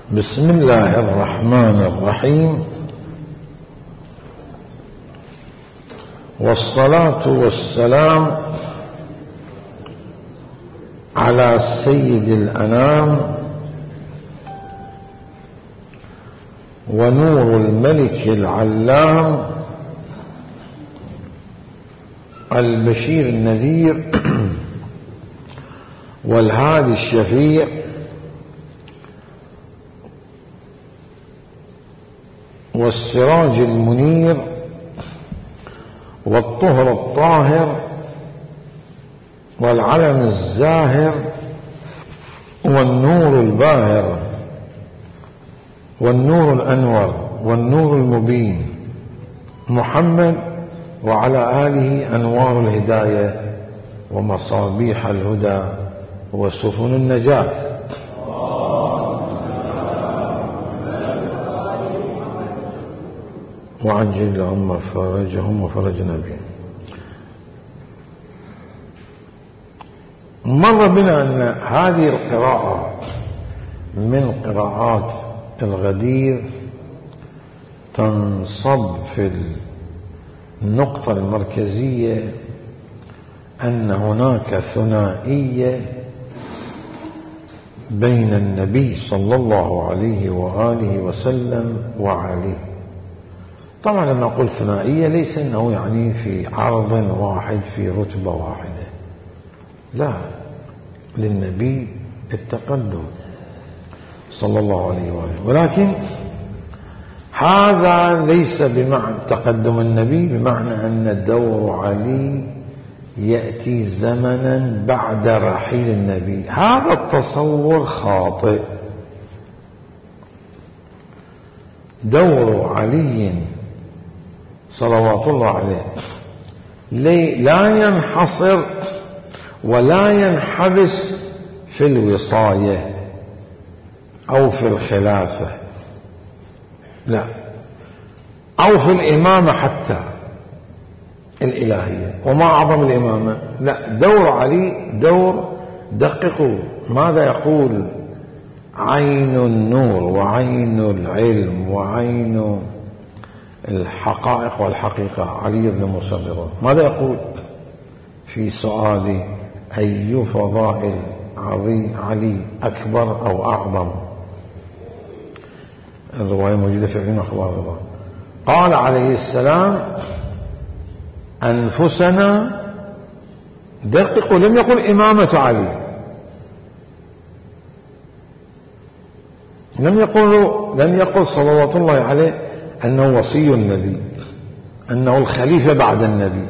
بسم الله الرحمن الرحيم، والصلاة والسلام على سيد الأنام ونور الملك العلام البشير النذير والهادي الشفيع والسراج المنير والطهر الطاهر والعلم الزاهر والنور الباهر والنور الأنور والنور المبين محمد وعلى آله أنوار الهداية ومصابيح الهدى وسفن النجاة. وعجل اللهم فرجهم وفرج نبيهم. مر بنا أن هذه القراءة من قراءات الغدير تنصب في النقطة المركزية أن هناك ثنائية بين النبي صلى الله عليه وآله وسلم وعلي. طبعا لما نقول ثنائية ليس أنه يعني في عرض واحد في رتبة واحدة، لا، للنبي التقدم صلى الله عليه وآله، ولكن هذا ليس بمعنى تقدم النبي بمعنى أن دور علي يأتي زمنا بعد رحيل النبي. هذا التصور خاطئ. دور علي صلوات الله عليه لا ينحصر ولا ينحبس في الوصاية أو في الخلافة، لا، أو في الإمامة حتى الإلهية. وما أعظم الإمامة؟ لا، دور علي دور، دققوا ماذا يقول عين النور وعين العلم وعين الحقائق والحقيقة علي بن موسى الرضا. ماذا يقول في سؤال أي فضائل علي أكبر أو أعظم؟ الرواية موجودة في علم أخبار الرضا. قال عليه السلام أنفسنا، دققوا، لم يقل إمامة علي، لم يقل صلوات الله عليه أنه وصي النبي، أنه الخليفة بعد النبي.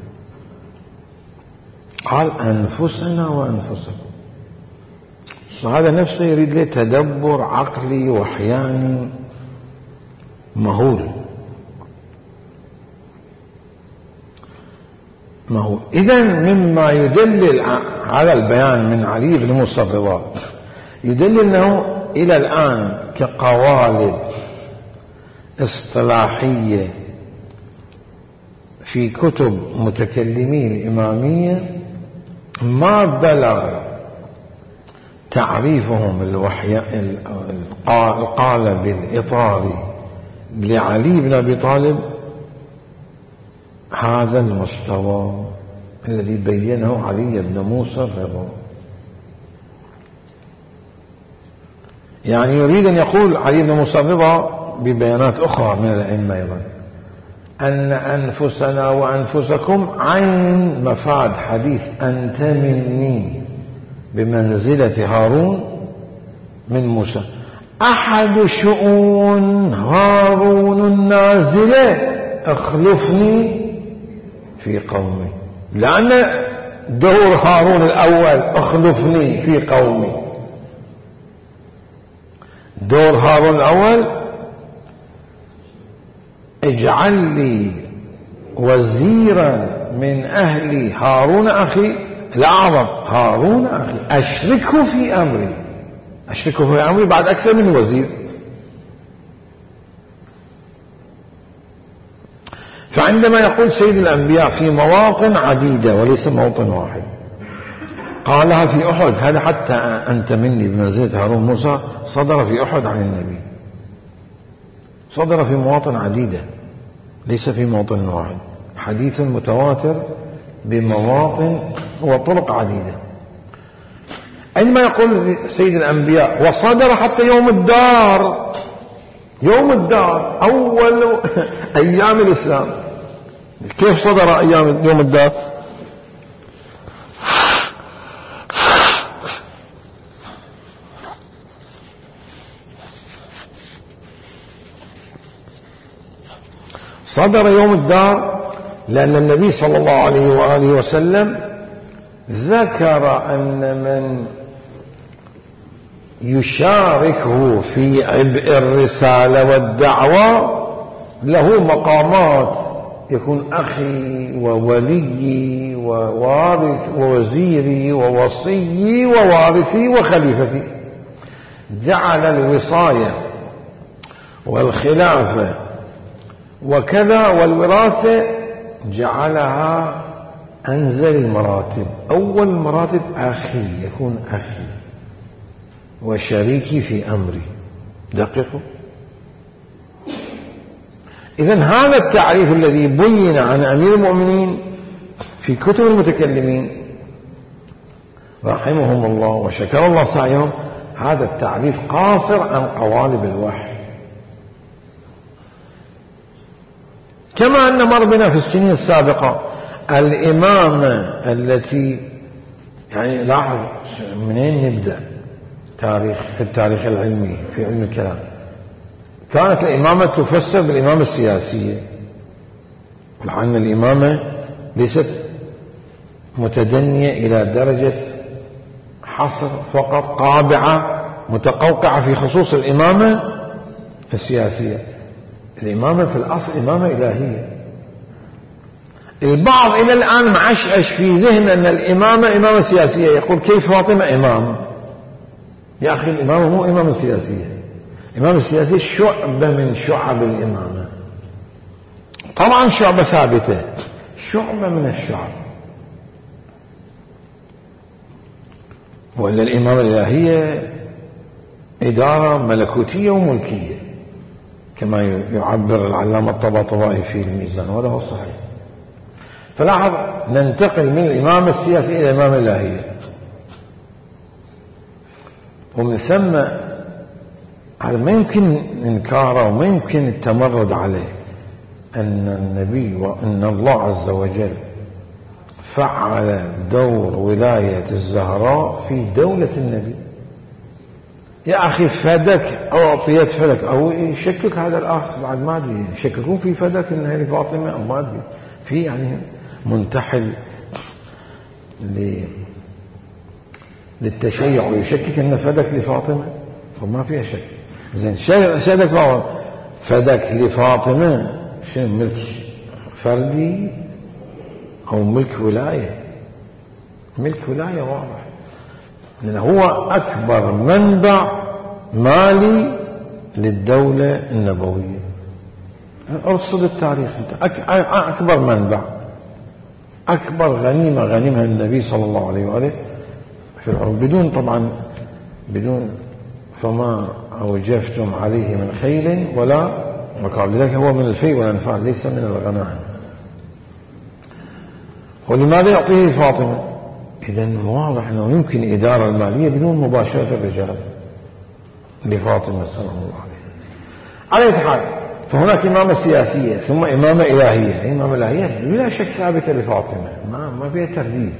قال أنفسنا وأنفسكم. هذا نفسه يريد له تدبر عقلي وحياني مهول. إذن مما يدلل على البيان من علي بن موسى الرضا يدلل أنه إلى الآن كقوالب اصطلاحية في كتب متكلمين الإمامية ما بلغ تعريفهم القالب الإطاري لعلي بن أبي طالب هذا المستوى الذي بينه علي بن موسى الرضا. يعني يريد أن يقول علي بن موسى الرضا ببيانات أخرى من الأئمة أيضا أن أنفسنا وأنفسكم عين مفاد حديث أنت مني بمنزلة هارون من موسى. أحد شؤون هارون النازلة اخلفني في قومي، لأن دور هارون الأول اخلفني في قومي. دور هارون الأول اجعل لي وزيرا من أهلي هارون أخي الأعظم، هارون أخي أشركه في أمري بعد أكثر من وزير. فعندما يقول سيد الأنبياء في مواطن عديدة وليس موطن واحد قالها في أحد. هذا حتى أنت مني بمنزلة هارون موسى صدر في أحد عن النبي، صدر في مواطن عديدة ليس في موطن واحد، حديث متواتر بمواطن وطرق عديدة. عندما يقول سيد الأنبياء وصدر حتى يوم الدار، يوم الدار أول أيام الإسلام، كيف صدر أيام يوم الدار؟ صدر يوم الدار لأن النبي صلى الله عليه وآله وسلم ذكر أن من يشاركه في عبء الرسالة والدعوة له مقامات، يكون أخي وولي ووارث ووزيري ووصي ووارثي وخليفتي. جعل الوصاية والخلافة وكذا والوراثة جعلها أنزل المراتب. أول مراتب أخي، يكون أخي وشريكي في أمري. دققوا. إذن هذا التعريف الذي بين عن أمير المؤمنين في كتب المتكلمين رحمهم الله وشكر الله سعيهم، هذا التعريف قاصر عن قوالب الوحي. كما أن مر بنا في السنين السابقة الإمامة التي يعني لاحظ منين نبدأ في التاريخ العلمي في علم الكلام. كانت الإمامة تفسر بالإمامة السياسية، مع أن الإمامة ليست متدنية إلى درجة حصر فقط قابعة متقوقعة في خصوص الإمامة السياسية. الإمامة في الأصل إمامة إلهية. البعض إلى الآن معشعش في ذهن أن الإمامة إمامة سياسية، يقول كيف فاطمة إمام؟ يا أخي الإمامة مو إمامة سياسية، الإمامة السياسية شعبة من شعب الإمامة، طبعا شعبة ثابتة، شعبة من الشعب. وإلا الإمامة الإلهية إدارة ملكوتية وملكية كما يعبر العلامة الطباطبائي في الميزان، وهذا هو الصحيح. فلاحظ ننتقل من الإمامة السياسية إلى الإمامة الإلهية، ومن ثم هذا ما يمكن إنكاره وما يمكن التمرد عليه، أن النبي وأن الله عز وجل فعل دور ولاية الزهراء في دولة النبي. يا أخي فدك أو أعطيت فدك أو يشكك هذا الآخر بعد ما أدري، يشككون في فدك إنها لفاطمة أو ما أدري، في يعني منتحل للتشيع ويشكك أن فدك لفاطمة، فما فيها شك. زين فدك لفاطمة شنو، ملك فردي أو ملك ولاية؟ ملك ولاية واضح، لأنه هو أكبر منبع مالي للدولة النبوية. أرصد التاريخ، أكبر منبع، أكبر غنيمة غنمها النبي صلى الله عليه وآله في الحروب، بدون طبعا بدون فما أوجفتم عليه من خيل ولا ركاب، لذلك هو من الفيء والأنفال ليس من الغنائم. ولماذا يعطيه فاطمة؟ إذن واضح أنه يمكن إدارة المالية بدون مباشرة الرجال لفاطمة صلى الله عليه وسلم. على حال فهناك إمامة سياسية ثم إمامة إلهية. إمامة إلهية بلا شك ثابتة لفاطمة، ما فيها ترديد،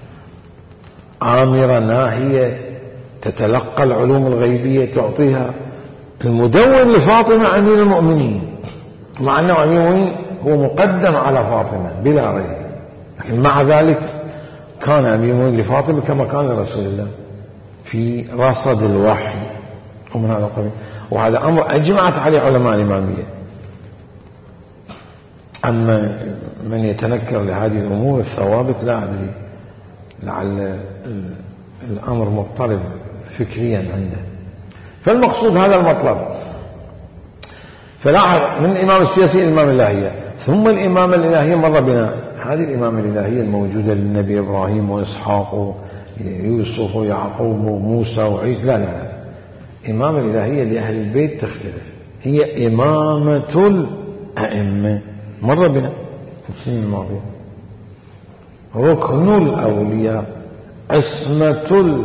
آمرة ناهية تتلقى العلوم الغيبية تعطيها. المدون لفاطمة أمير المؤمنين، مع أنه أمير المؤمنين هو مقدم على فاطمة بلا ريب، لكن مع ذلك كان أمير المؤمنين لفاطمة كما كان لرسول الله في رصد الوحي ومن هذا القبيل. وهذا أمر أجمعت عليه علماء الإمامية. أما من يتنكر لهذه الأمور الثوابت لا أدري، لعل الأمر مضطرب فكريا عنده. فالمقصود هذا المطلب. فلاحظ من الإمام السياسي إلى الإمام الإلهية، ثم الإمامة الإلهية مر بنا. هذه الإمامة الإلهية الموجودة للنبي إبراهيم وإسحاق يوسف ويعقوب وموسى وعيسى، لا لا لا، إمامة الإلهية لأهل البيت تختلف، هي إمامة الأئمة. مر بنا في السنين الماضية ركن الأولياء، عصمة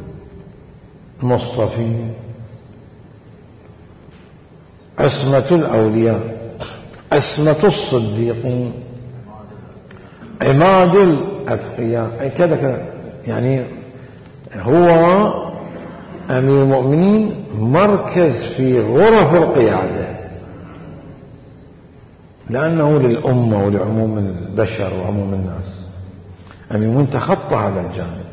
المصطفين، عصمة الأولياء، عصمة الصديقين، عماد الأتقياء، كذا كذا. يعني هو أمير المؤمنين مركز في غرف القيادة، لأنه للأمة ولعموم البشر وعموم الناس. أمير المؤمنين تخطى هذا الجانب.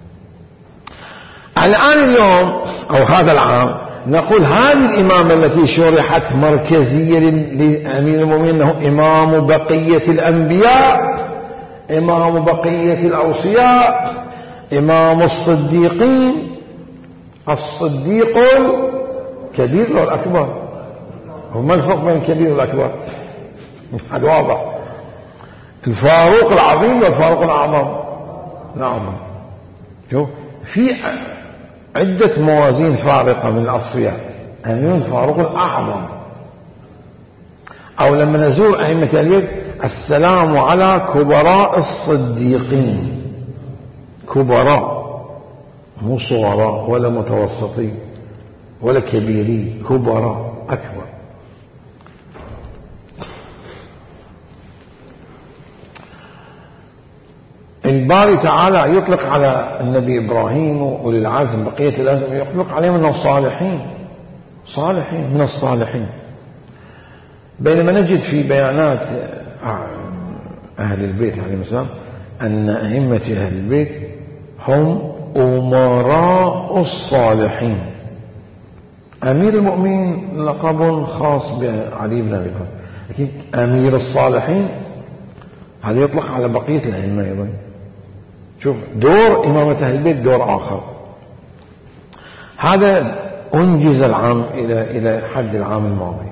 الآن اليوم أو هذا العام نقول هذه الإمامة التي شرحت مركزية لأمير المؤمنين أنه إمام بقية الأنبياء، إمام بقية الأوصياء، إمام الصديقين. الصديق الكبير والأكبر، وما الفرق بين الكبير والأكبر؟ هذا واضح. الفاروق العظيم والفاروق الأعظم. نعم، في عدة موازين فارقة من الأصفياء. أمين الفاروق الأعظم. أو لما نزور أئمة البيت، السلام على كبراء الصديقين، كبراء مو صغراء ولا متوسطين ولا كبيرين، كبراء أكبر. الباري تعالى يطلق على النبي إبراهيم وأولي العزم بقية العزم، يطلق عليهم أنهم صالحين، صالحين من الصالحين. بينما نجد في بيانات أهل البيت عليهم السلام أن أئمة أهل البيت هم أمراء الصالحين. أمير المؤمنين لقب خاص بعلي بن أبي طالب، لكن أمير الصالحين هذا يطلق على بقية الأئمة أيضا. شوف دور إمامة أهل البيت دور آخر. هذا أنجز العام إلى حد العام الماضي.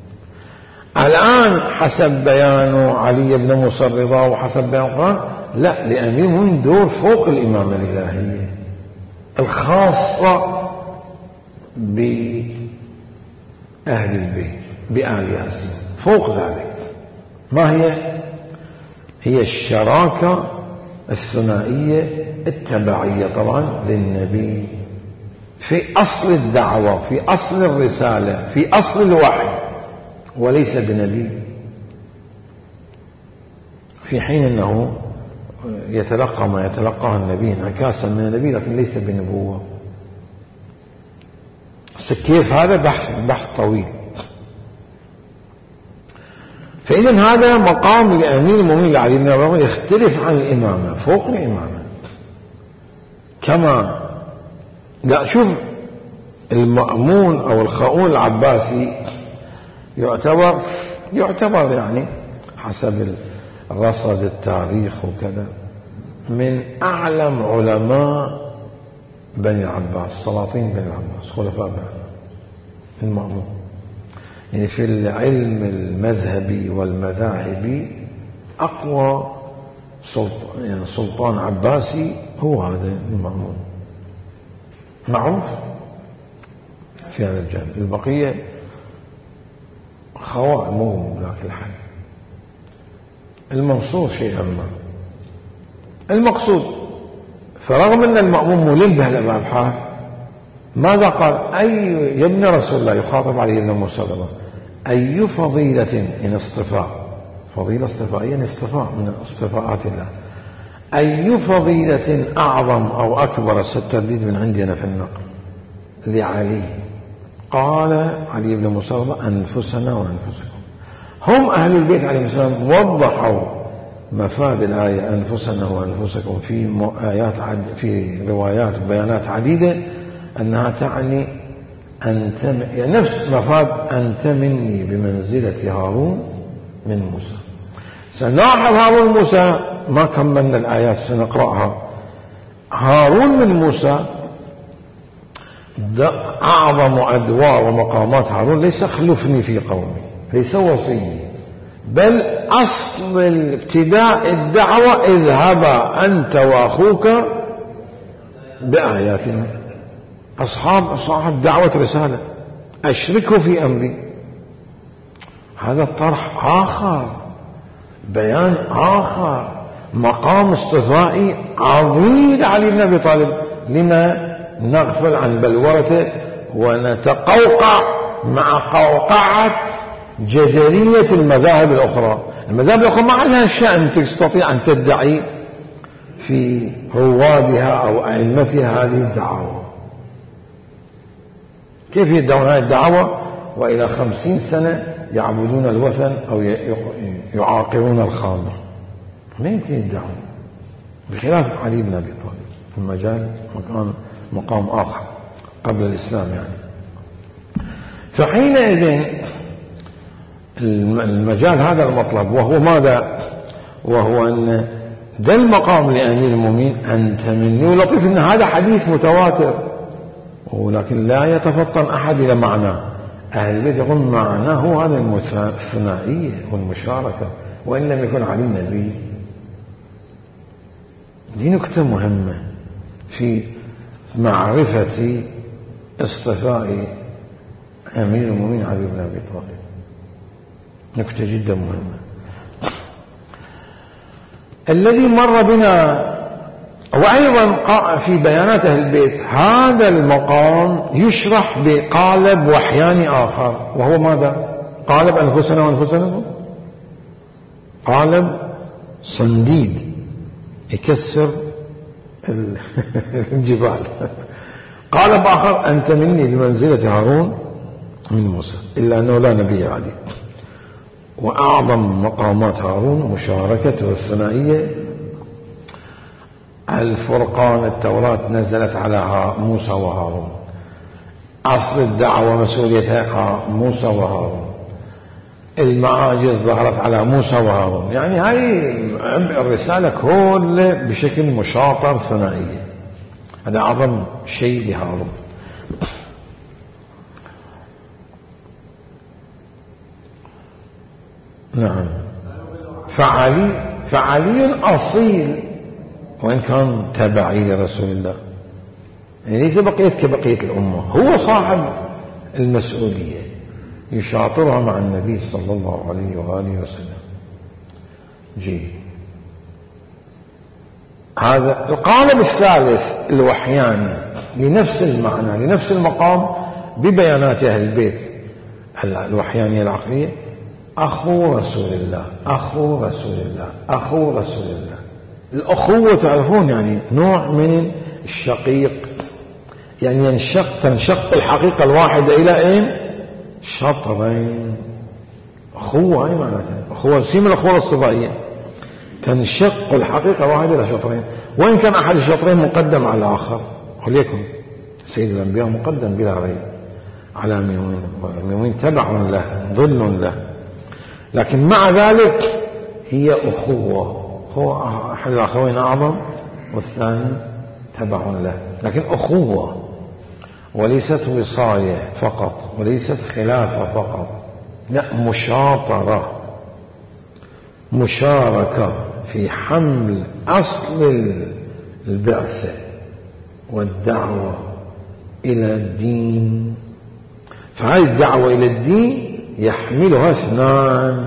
الآن حسب بيان علي بن موسى الرضا وحسب بيان القرآن، لا، لأمير المؤمنين دور فوق الإمامة الإلهية الخاصة بأهل البيت بآل ياسين. فوق ذلك ما هي؟ هي الشراكة الثنائية التبعية طبعا للنبي في أصل الدعوة، في أصل الرسالة، في أصل الوحي، وليس بنبي، في حين أنه يتلقى ما يتلقاه النبي انعكاسا من النبي، لكن ليس بنبوة. كيف هذا؟ بحث طويل. فإذا هذا مقام لأمير المؤمنين علي بن أبي طالب يختلف عن الإمامة، فوق الإمامة. كما لا، شوف المأمون أو الخؤون العباسي يعتبر يعني حسب الرصد التاريخ وكذا من أعلم علماء بني العباس، سلاطين بني العباس، خلفاء بني المأمون. يعني في العلم المذهبي والمذاهبي أقوى سلطان عباسي هو هذا المأمون، معروف في هذا الجانب. البقية خواء مو ذاك الحد. المنصور شيء أما المقصود. فرغم أن المأمون ملم بهالأبحاث، ماذا قال؟ يا ابن رسول الله، يخاطب عليه ابن موسى، أي فضيلة إن اصطفاء، فضيلة اصطفائية، اصطفاء من اصطفاءات الله، أي فضيلة أعظم أو أكبر، الترديد من عندنا في النقل لعلي. قال علي بن موسى أنفسنا وأنفسكم. هم أهل البيت عليهم السلام وضحوا مفاد الآية أنفسنا وأنفسكم في روايات وبيانات عديدة أنها تعني يعني نفس مفاد أنت مني بمنزلة هارون من موسى. سنلاحظ هارون موسى ما كملنا الآيات سنقرأها. هارون من موسى أعظم أدوار ومقامات هارون ليس خلفني في قومي، ليس وصي، بل أصل الابتداء الدعوة اذهبا أنت وأخوك بآياتنا. صاحب دعوة رسالة، أشركه في أمري، هذا طرح آخر، بيان آخر، مقام اصطفائي عظيم لعلي بن أبي طالب. لما نغفل عن بلورته ونتقوقع مع قوقعة جدلية المذاهب الأخرى؟ المذاهب الأخرى ما عندها شأن تستطيع أن تدعي في روادها أو أئمتها هذه الدعاوى. كيف يدعون هذه الدعوة وإلى 50 سنة يعبدون الوثن أو يعاقرون الخامر؟ لا يمكن يدعون، بخلاف علي بن أبي طالب في المجال مقام آخر قبل الإسلام يعني. فحينئذ المجال هذا المطلب، وهو ماذا؟ وهو أن ده المقام لأمير المؤمنين أنت مني. ولطيف أن هذا حديث متواتر، ولكن لا يتفطن أحد إلى معناه. أهل البيت يقول معناه هذا الثنائية والمشاركة، وإن لم يكن علي نبي. دي نكتة مهمة في معرفة اصطفاء أمير المؤمنين علي بن أبي طالب، نكتة جدا مهمة. الذي مر بنا وأيضا في بيانات أهل البيت هذا المقام يشرح بقالب وحياني آخر، وهو ماذا؟ قالب أنفسنا وأنفسنا، قالب صنديد يكسر الجبال. قالب آخر أنت مني بمنزلة هارون من موسى، إلا أنه لا نبي عليه. وأعظم مقامات هارون مشاركته الثنائية. الفرقان، التوراة نزلت على موسى وهارون، أصل الدعوة مسؤوليتها موسى وهارون، المعاجز ظهرت على موسى وهارون. يعني هاي الرسالة كلها بشكل مشاطر ثنائية. هذا أعظم شيء لهارون. نعم. فعلي أصيل وإن كان تبعي لرسول الله، يعني ليس بقية كبقية الأمة، هو صاحب المسؤولية يشاطرها مع النبي صلى الله عليه وآله وسلم. جيد. هذا القالب الثالث الوحياني لنفس المعنى لنفس المقام ببيانات أهل البيت الوحيانية العقلية. أخو رسول الله، أخو رسول الله، أخو رسول الله. الأخوة تعرفون يعني نوع من الشقيق، يعني تنشق الحقيقة الواحدة إلى أين؟ شطرين. أخوة أي معناتها؟ أخوة سيم الأخوة الصفائية، تنشق الحقيقة الواحدة إلى شطرين، وإن كان أحد الشطرين مقدم على الآخر. وليكن سيد الأنبياء مقدم بلا ريب على ميمون تبع له ظل له، لكن مع ذلك هي أخوة. هو أحد الأخوين أعظم والثاني تبع له، لكن أخوة وليست وصاية فقط، وليست خلافة فقط، لا، مشاطرة، مشاركة في حمل أصل البعثة والدعوة إلى الدين. فهذه الدعوة إلى الدين يحملها اثنان.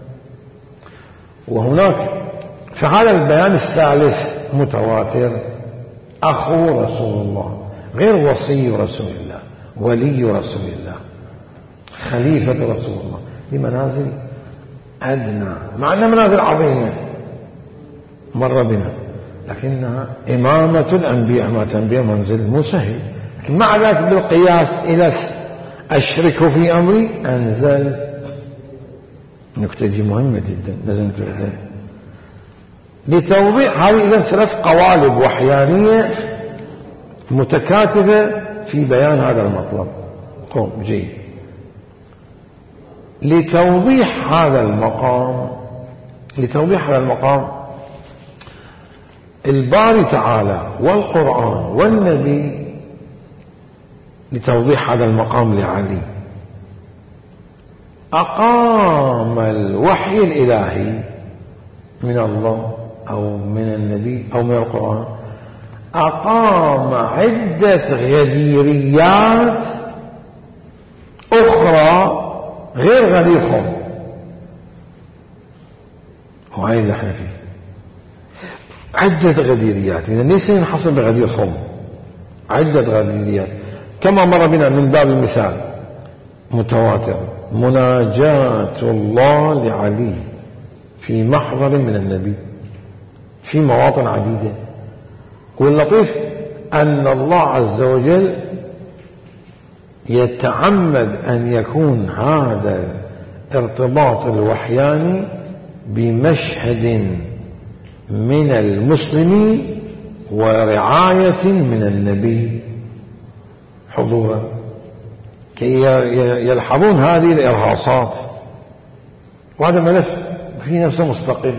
وهناك فهذا البيان الثالث متواتر، أخو رسول الله، غير وصي رسول الله، ولي رسول الله، خليفة رسول الله، لمنازل أدنى، مع أنها منازل عظيمة مر بنا، لكنها إمامة الأنبياء، ما تنبيه منزل مو سهل. لكن مع ذلك بالقياس إلى أشركه في أمري أنزل. نكتة دي مهمة جدا لازم تعرفها لتوضيح. هذه إذن 3 قوالب وحيانية متكاتبة في بيان هذا المطلب. جيد. لتوضيح هذا المقام الباري تعالى والقرآن والنبي لتوضيح هذا المقام لعلي أقام الوحي الإلهي من الله أو من النبي أو من القرآن، أقام عدة غديريات أخرى غير غدير خم، وهي اللي احنا فيه عدة غديريات، إذا ليس ينحصر بغدير خم، عدة غديريات كما مر بنا من باب المثال متواتر. مناجاة الله لعلي في محضر من النبي في مواطن عديدة. واللطيف أن الله عز وجل يتعمد أن يكون هذا ارتباط الوحياني بمشهد من المسلمين ورعاية من النبي حضورا، كي يلحظون هذه الإرهاصات. وهذا ملف في نفسه مستقل،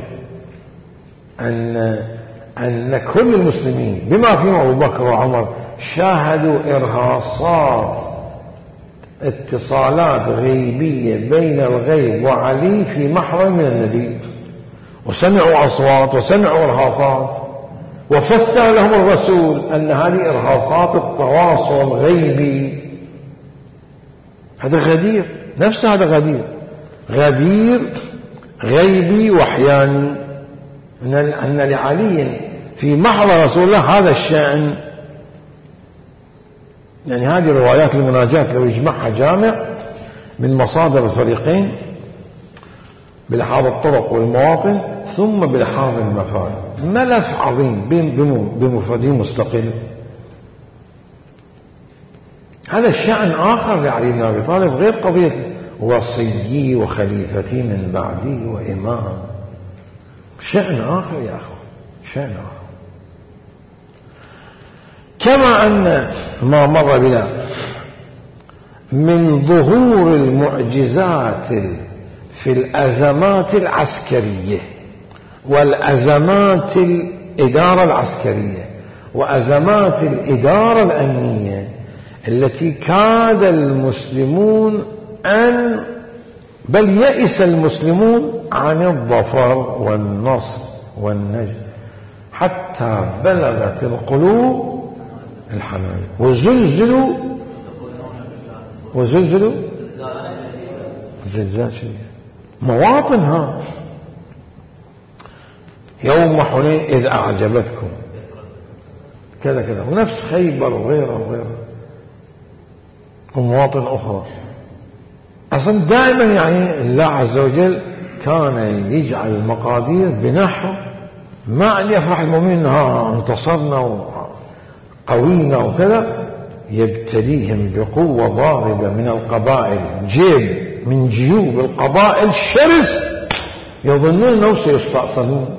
أن كل المسلمين بما فيهم أبو بكر وعمر شاهدوا إرهاصات اتصالات غيبية بين الغيب وعلي في محضر من النبي، وسمعوا أصوات وسمعوا إرهاصات، وفسر لهم الرسول أن هذه إرهاصات التواصل غيبي. هذا غدير، نفس هذا غدير غيبي وحياني، أن لعلي في محضر رسول الله هذا الشأن. يعني هذه روايات المناجاة لو يجمعها جامع من مصادر الفريقين بلحاظ الطرق والمواطن ثم بلحاظ المفاهيم، ملف عظيم بمفرده مستقل. هذا الشأن آخر لعلي بن أبي طالب غير قضية وصيي وخليفتي من بعدي وإمام، شأن آخر يا أخوة، شأن آخر. كما أن ما مر بنا من ظهور المعجزات في الأزمات العسكرية والأزمات الإدارة العسكرية وأزمات الإدارة الأمنية التي كاد المسلمون بل يئس المسلمون عن الظفر والنصر والنجد، حتى بلغت القلوب الحناجر وزلزلوا زلزال شديد. مواطنها يوم حنين إذ أعجبتكم كذا كذا، ونفس خيبر وغيره ومواطن أخرى. أصلا دائما يعني الله عز وجل كان يجعل المقادير بنحو ما أن يفرح المؤمنين أنها انتصرنا وقوينا وكذا، يبتليهم بقوة ضاربة من القبائل، جيب من جيوب القبائل شرس يظنون أنه سيستأصلون.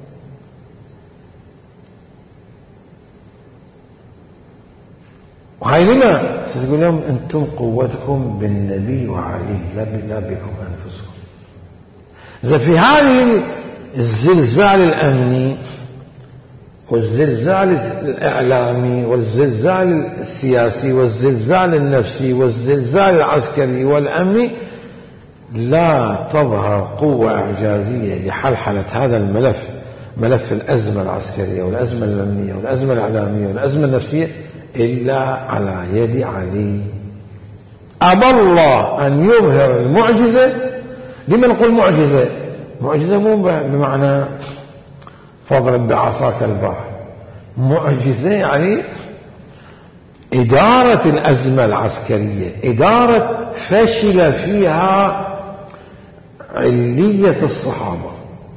وهي لما ستقول لهم أنتم قوتكم بالنبي وعليه لا بكم أنفسكم. إذا في هذه الزلزال الأمني والزلزال الإعلامي والزلزال السياسي والزلزال النفسي والزلزال العسكري والأمني لا تظهر قوة إعجازية لحلحلة هذا الملف، ملف الأزمة العسكرية والأزمة الأمنية والأزمة الإعلامية والأزمة النفسية، إلا على يد علي. أبى الله أن يظهر المعجزة. لما نقول معجزة؟ معجزة مو بمعنى فاضرب بعصاك البحر، معجزة يعني إدارة الأزمة العسكرية، إدارة فشل فيها علية الصحابة،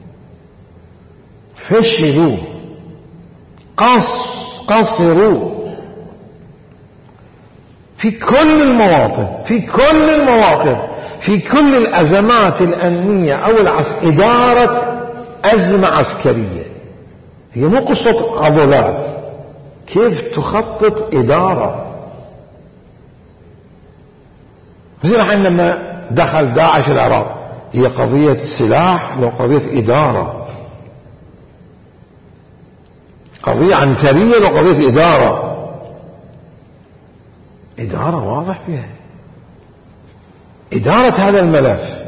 فشلوا قصروا في كل المواطن، في كل المواقف، في كل الأزمات الأمنية أو إدارة أزمة عسكرية. هي مو قصة عضلات، كيف تخطط إدارة. زي الحين لما دخل داعش العراق، هي قضية سلاح لو قضية إدارة، قضية عنترية لو قضية إدارة واضح فيها. إدارة هذا الملف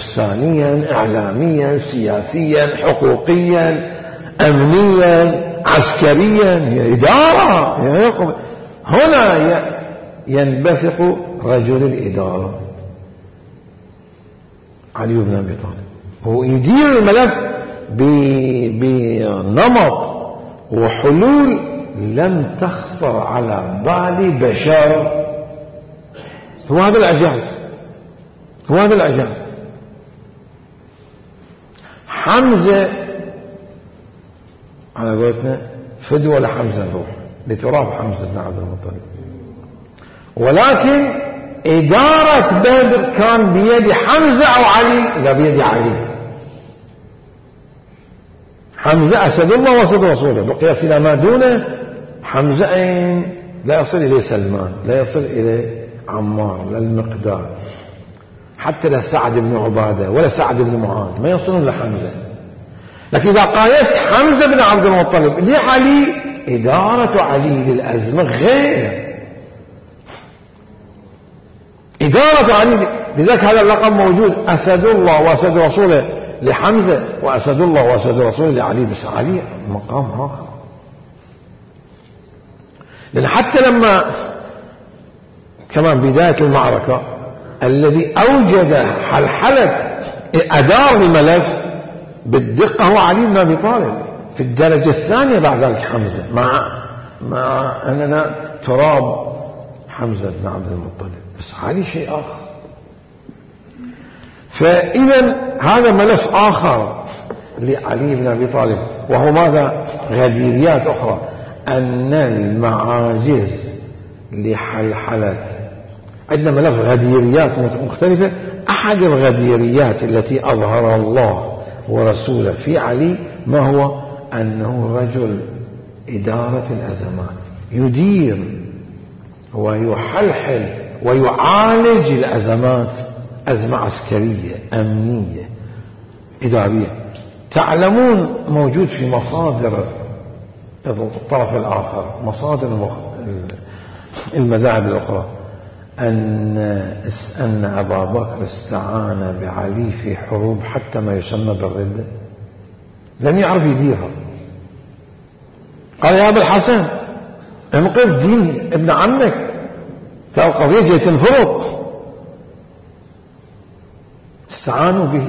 نفسانيا، إعلاميا، سياسيا، حقوقيا، أمنيا، عسكريا، هي إدارة، هنا ينبثق رجل الإدارة علي بن أبي طالب، هو يدير الملف بنمط وحلول لم تخطر على بال بشر. هو هذا الإعجاز، هو هذا الإعجاز. حمزة على قولتنا فدوى لحمزة الروح لتراب حمزة بن عبد المطلب، ولكن إدارة بدر كان بيد حمزة أو علي؟ لا، بيد علي. حمزة أسد الله وأسد رسوله، بقي إلى ما دونه حمزة لا يصل إليه سلمان، لا يصل إليه عمار، لا المقداد، حتى لا سعد بن عبادة ولا سعد بن معاذ، ما يصلون لحمزة. لكن إذا قايست حمزة بن عبد المطلب لعلي، إدارة علي للأزمة غير إدارة علي. لذلك هذا اللقب موجود، أسد الله وأسد رسوله لحمزة، وأسد الله وأسد رسوله لعلي، بس علي مقام آخر. لأن حتى لما كمان بداية المعركة الذي أوجد حلحلة أدار الملف بالدقة هو علي بن أبي طالب، في الدرجة الثانية بعد ذلك حمزة، مع أننا تراب حمزة بن عبد المطلب، بس علي شيء آخر. فإذا هذا ملف آخر لعلي بن أبي طالب، وهو ماذا؟ غديريات أخرى، أن المعاجز لحلحلة. عندنا ملف غديريات مختلفة. أحد الغديريات التي أظهر الله ورسوله في علي ما هو؟ أنه رجل إدارة الأزمات، يدير ويحلحل ويعالج الأزمات، أزمة عسكرية، أمنية، إدارية. تعلمون موجود في مصادر الطرف الآخر، مصادر المذاهب الأخرى، أن أبا بكر استعان بعلي في حروب حتى ما يسمى بالردة، لم يعرف يديرها. قال يا أبا الحسن انقذ دين ابن عمك، ترى القضية جاي تنفرط. استعانوا به.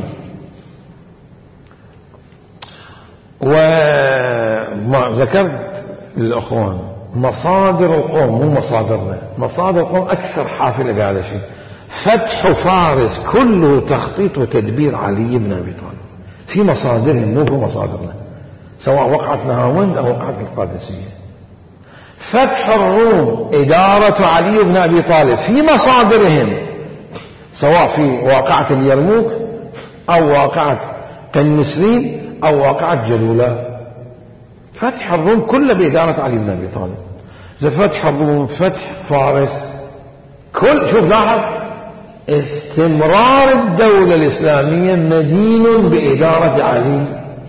وما ذكرت للأخوان مصادر القوم، مو مصادرنا، مصادر القوم أكثر حافلة بهذا الشيء. فتح فارس كله تخطيط وتدبير علي بن أبي طالب في مصادرهم، مو في مصادرنا، سواء وقعت نهاوند أو وقعت القادسية. فتح الروم إدارة علي بن أبي طالب في مصادرهم، سواء في واقعة اليرموك أو واقعة قنسرين أو واقعة جلولة. فتح الروم كله بإدارة علي بن أبي طالب. إذا فتح الروم، فتح فارس، كل شوف لاحظ استمرار الدولة الإسلامية مدين بإدارة علي.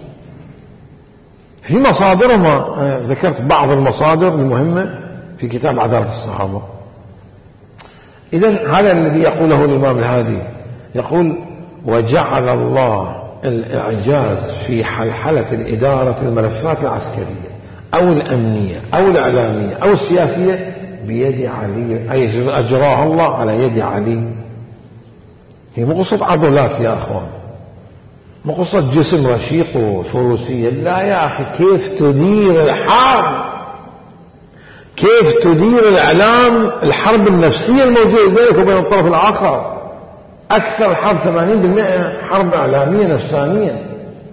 في مصادرهم ذكرت بعض المصادر المهمة في كتاب عدالة الصحابة. إذن هذا الذي يقوله الإمام الهادي، يقول وجعل الله الإعجاز في حلحلة الإدارة الملفات العسكرية أو الأمنية أو الإعلامية أو السياسية بيد علي، أي أجراها الله على يد علي. هي مو قصة عضلات يا أخوان، مو قصة جسم رشيق وفروسية، لا يا أخي، كيف تدير الحرب، كيف تدير الإعلام، الحرب النفسية الموجودة بينك وبين الطرف الآخر. أكثر الحرب 80% حرب إعلامية نفسانية.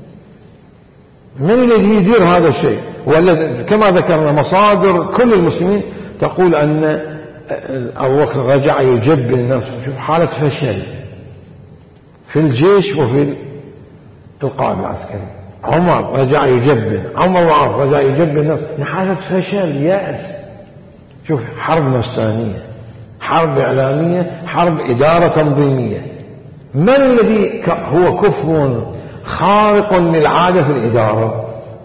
من الذي يدير هذا الشيء؟ ولا كما ذكرنا مصادر كل المسلمين تقول أن أبو بكر رجع يجبن الناس. شوف حالة فشل في الجيش وفي القائد العسكري. عمر رجع يجبن، عمر وعاص رجع يجبن الناس، حالة فشل، يأس. شوف حرب نفسانية، حرب إعلامية، حرب إدارة تنظيمية. من الذي هو كفر خارق للعادة في الإدارة؟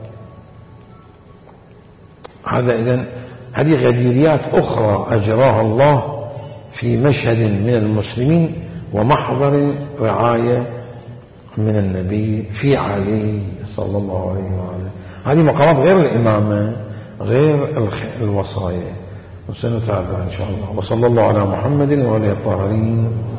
هذا إذن هذه غديريات أخرى أجراها الله في مشهد من المسلمين ومحضر رعاية من النبي في علي صلى الله عليه وآله. هذه مقامات غير الإمامة، غير الوصايا، وسنتابع إن شاء الله. وصلى الله على محمد وعلى الطاهرين.